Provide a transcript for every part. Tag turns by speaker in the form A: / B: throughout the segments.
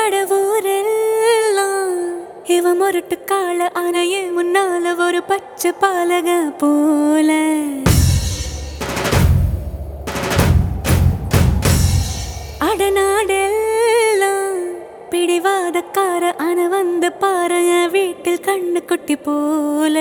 A: கடவுரெல்லாம் இவ முரட்டு கால அணைய முன்னால ஒரு பச்சை பாலக போல அடநாடெல்லாம் பிடிவாதக்கார அணை வந்து பாரு வீட்டில் கண்ணு குட்டி போல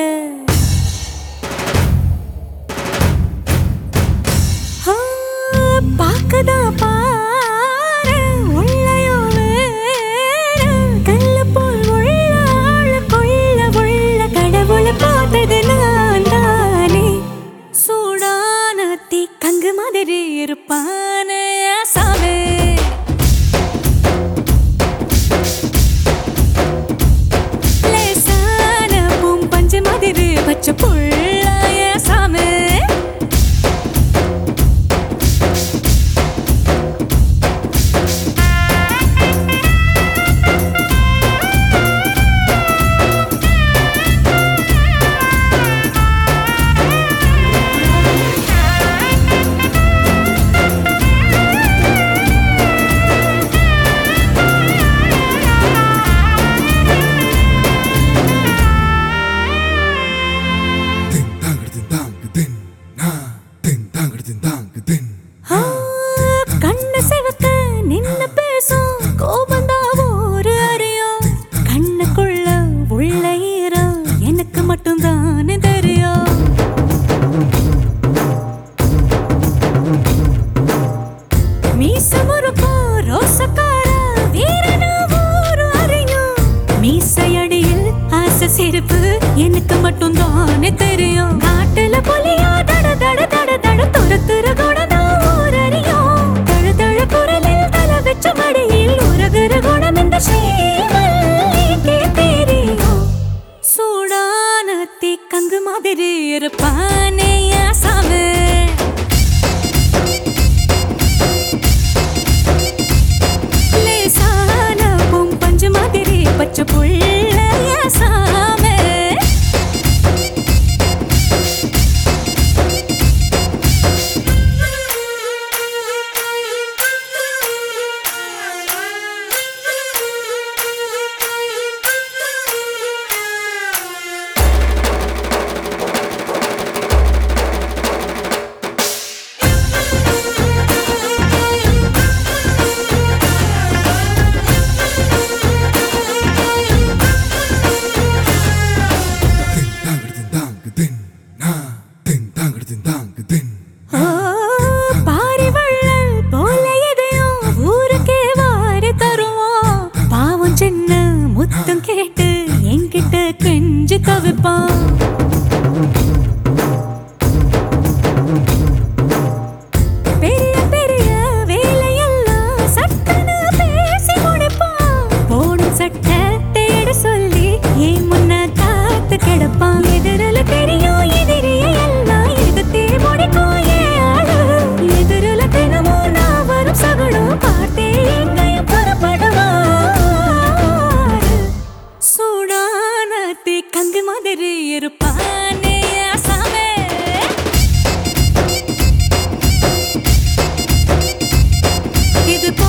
A: பாக்கதா பாரு உள்ளயோ வேறு கல்ல போல் உள்ள ஆளு கொள்ள உள்ள கடவுளை பார்த்தது நான் தானே சூடான தீ கங்கு மாதிரி இருப்பானே சாவே லேசான பூம் பஞ்சு மாதிரி பச்சை புள்ளாய சாமே கண்ணு சிவக்க நின்னு பேசும் கோபந்தா ஒரு அறியும் கண்ணுக்குள்ள உள்ள ஈரம் எனக்கு மட்டும் தானே தெரியும் மீச முறுக்கோ ரோசக்கார வீரனா ஒரு அறியும் மீசையடியில் ஆசை சிரிப்பு எனக்கு மட்டும் தானே தெரியும் காட்டுல புலியா தட தட தட தட துரத்துற குணதா ஒரு அறியும் தழு தழு குரலில் தலை வச்ச மடியில் உருகுற குணம் இந்த ஸ்ரீமல்லிக்கே தெரியும் சூடான தீ கங்கு மாதிரி இருப்பானே சாமி லேசான பூம் பஞ்சு மாதிரி பச்சை புள்ள சாமி முத்தம் கேட்டு என்கிட்ட கெஞ்சி தவிப்பான் பெரிய பெரிய வேலையெல்லாம் சட்டன பேசி முடிப்பான் போடும் சட்டை தேட சொல்லி ஏன் முன்ன காத்து கிடப்பான் எதிரில தெரியும் எதிரிய எல்லாம் எதிர்த்தே முடிக்கும் ஏன் ஆளு எதிரில தினமும் நான் வரும் சகடம் பார்த்தே எங்கையும் புறப்படுவான் சூடான தீ கங்கு மாதிரி இருப்பானே சாமே இது